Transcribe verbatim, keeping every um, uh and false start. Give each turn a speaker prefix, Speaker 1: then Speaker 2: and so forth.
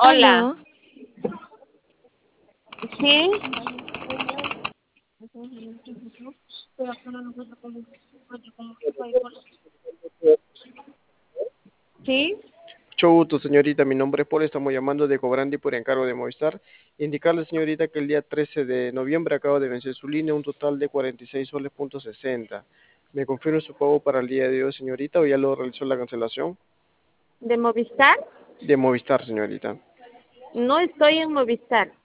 Speaker 1: Hola,
Speaker 2: Aló,
Speaker 1: sí, sí,
Speaker 3: Mucho gusto, señorita. Mi nombre es Paul. Estamos llamando de Cobrandi por encargo de Movistar. Indicarle, señorita, que el día trece de noviembre acaba de vencer su línea un total de cuarenta y seis soles punto sesenta. ¿Me confirma su pago para el día de hoy, señorita, o ya lo realizó la cancelación?
Speaker 1: de Movistar.
Speaker 3: De Movistar, señorita.
Speaker 1: No estoy en Movistar.